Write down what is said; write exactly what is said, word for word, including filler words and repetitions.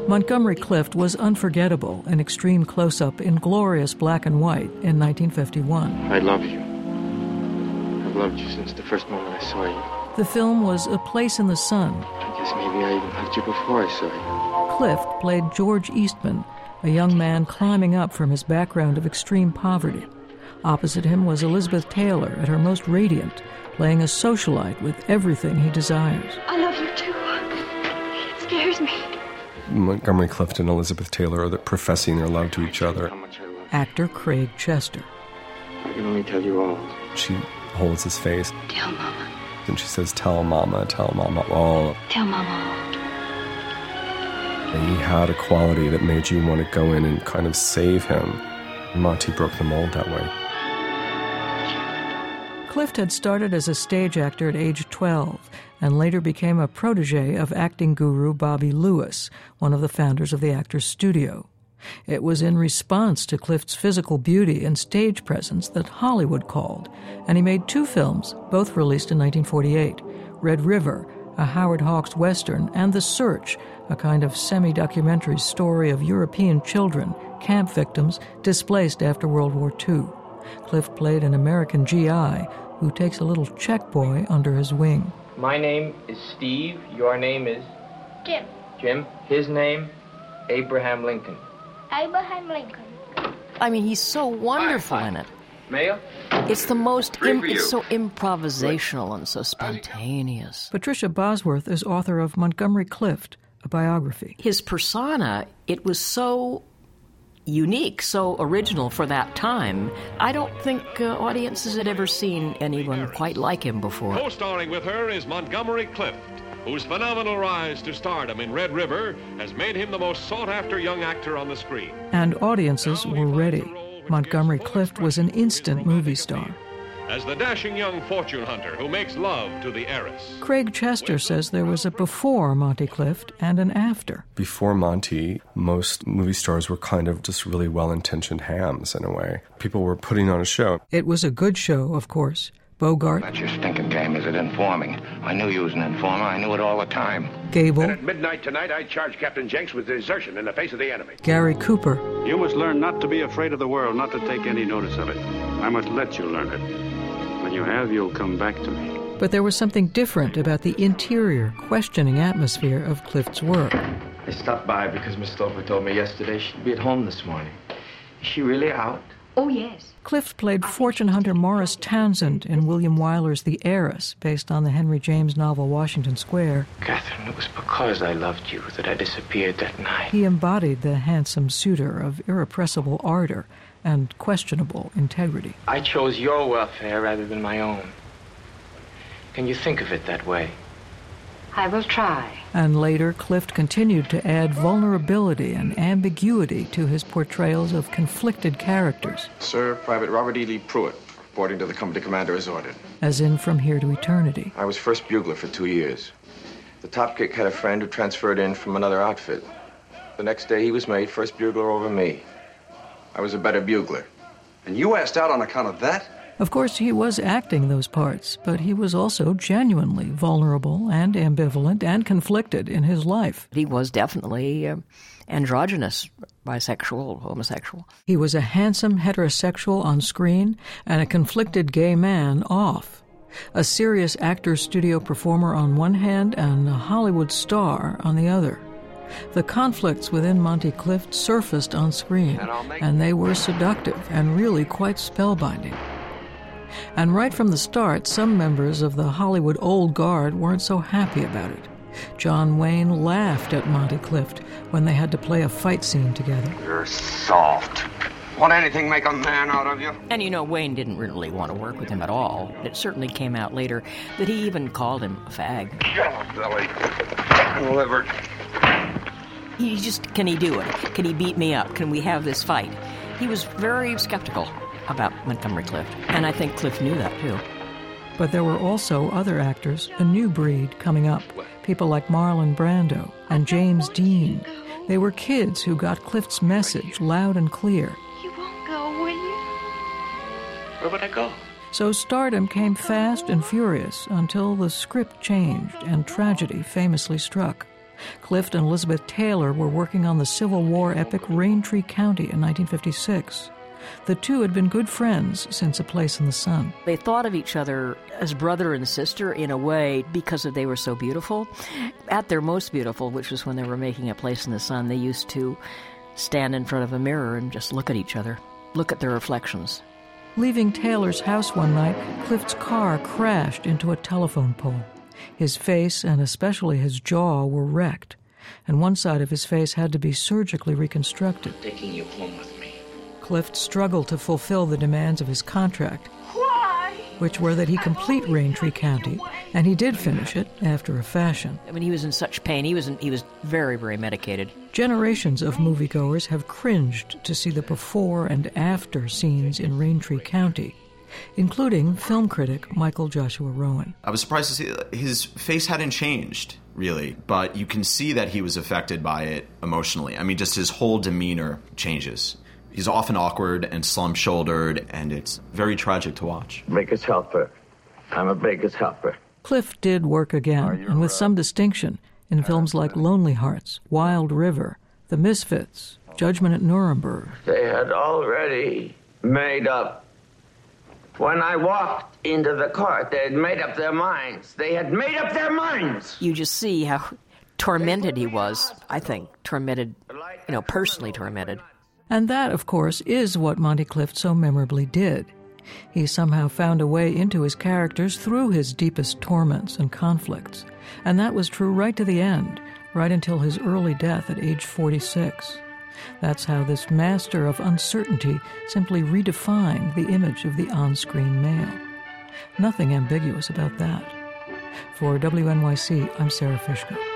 Montgomery Clift was unforgettable in extreme close-up in glorious black and white in nineteen fifty-one. I love you. I've loved you since the first moment I saw you. The film was A Place in the Sun. I guess maybe I even loved you before I saw you. Clift played George Eastman, a young man climbing up from his background of extreme poverty. Opposite him was Elizabeth Taylor at her most radiant, playing a socialite with everything he desires. I love you too. It scares me. Montgomery Clift and Elizabeth Taylor are professing their love to each other. Actor Craig Chester. I can only tell you all. She holds his face. Tell Mama. And she says, tell Mama, tell Mama all. Tell Mama. And he had a quality that made you want to go in and kind of save him. Monty broke the mold that way. Clift had started as a stage actor at age twelve and later became a protege of acting guru Bobby Lewis, one of the founders of the Actors Studio. It was in response to Clift's physical beauty and stage presence that Hollywood called, and he made two films, both released in nineteen forty-eight, Red River, a Howard Hawks Western, and The Search, a kind of semi-documentary story of European children, camp victims, displaced after World War Two. Clift played an American G I who takes a little Czech boy under his wing. My name is Steve. Your name is? Jim. Jim. His name? Abraham Lincoln. Abraham Lincoln. I mean, he's so wonderful in it. Mayo? It's the most, im- it's so improvisational and so spontaneous. Patricia Bosworth is author of Montgomery Clift, a biography. His persona, it was so unique, so original for that time. I don't think uh, audiences had ever seen anyone quite like him before. Co-starring with her is Montgomery Clift, whose phenomenal rise to stardom in Red River has made him the most sought-after young actor on the screen. And audiences were ready. Montgomery Clift was an instant movie star. As the dashing young fortune hunter who makes love to the heiress. Craig Chester says there was a before Monty Clift and an after. Before Monty, most movie stars were kind of just really well-intentioned hams in a way. People were putting on a show. It was a good show, of course. Bogart. That's your stinking game, is it? Informing. I knew you was an informer. I knew it all the time. Gable. And at midnight tonight, I charge Captain Jenks with desertion in the face of the enemy. Gary Cooper. You must learn not to be afraid of the world, not to take any notice of it. I must let you learn it. When you have, you'll come back to me. But there was something different about the interior, questioning atmosphere of Clift's work. I stopped by because Miss Stover told me yesterday she'd be at home this morning. Is she really out? Oh, yes. Clift played fortune hunter Morris Townsend in William Wyler's The Heiress, based on the Henry James novel Washington Square. Catherine, it was because I loved you that I disappeared that night. He embodied the handsome suitor of irrepressible ardor and questionable integrity. I chose your welfare rather than my own. Can you think of it that way? I will try. And later, Clift continued to add vulnerability and ambiguity to his portrayals of conflicted characters. Sir, Private Robert E. Lee Pruitt, reporting to the company commander as ordered. As in From Here to Eternity. I was first bugler for two years. The top kick had a friend who transferred in from another outfit. The next day, he was made first bugler over me. I was a better bugler. And you asked out on account of that? Of course, he was acting those parts, but he was also genuinely vulnerable and ambivalent and conflicted in his life. He was definitely uh, androgynous, bisexual, homosexual. He was a handsome heterosexual on screen and a conflicted gay man off. A serious actor studio performer on one hand and a Hollywood star on the other. The conflicts within Monty Clift surfaced on screen, and they were seductive and really quite spellbinding. And right from the start, some members of the Hollywood old guard weren't so happy about it. John Wayne laughed at Monty Clift when they had to play a fight scene together. You're soft. Won't anything make a man out of you? And you know, Wayne didn't really want to work with him at all. It certainly came out later that he even called him a fag. Yellow belly. Liver. He just, can he do it? Can he beat me up? Can we have this fight? He was very skeptical about Montgomery Clift, and I think Clift knew that too. But there were also other actors, a new breed coming up, people like Marlon Brando and James Dean. They were kids who got Clift's message loud and clear. You won't go, will you? Where would I go? So stardom came fast and furious until the script changed and tragedy famously struck. Clift and Elizabeth Taylor were working on the Civil War epic Raintree County in nineteen fifty-six. The two had been good friends since A Place in the Sun. They thought of each other as brother and sister in a way because they were so beautiful. At their most beautiful, which was when they were making A Place in the Sun, they used to stand in front of a mirror and just look at each other, look at their reflections. Leaving Taylor's house one night, Clift's car crashed into a telephone pole. His face, and especially his jaw, were wrecked, and one side of his face had to be surgically reconstructed. Taking you home with me. Clift struggled to fulfill the demands of his contract, Why? which were that he complete Raintree County, and he did finish it after a fashion. I mean, he was in such pain. He was in, he was very, very medicated. Generations of moviegoers have cringed to see the before and after scenes in Raintree County, including film critic Michael Joshua Rowan. I was surprised to see that his face hadn't changed, really, but you can see that he was affected by it emotionally. I mean, just his whole demeanor changes. He's often awkward and slump-shouldered, and it's very tragic to watch. Baker's helper. I'm a baker's helper. Clift did work again, and with some distinction, in films like Lonely Hearts, Wild River, The Misfits, Judgment at Nuremberg. They had already made up. When I walked into the court, they had made up their minds. They had made up their minds! You just see how tormented he was, I think. Tormented, you know, personally tormented. And that, of course, is what Monty Clift so memorably did. He somehow found a way into his characters through his deepest torments and conflicts. And that was true right to the end, right until his early death at age forty-six. That's how this master of uncertainty simply redefined the image of the on-screen male. Nothing ambiguous about that. For W N Y C, I'm Sarah Fishko.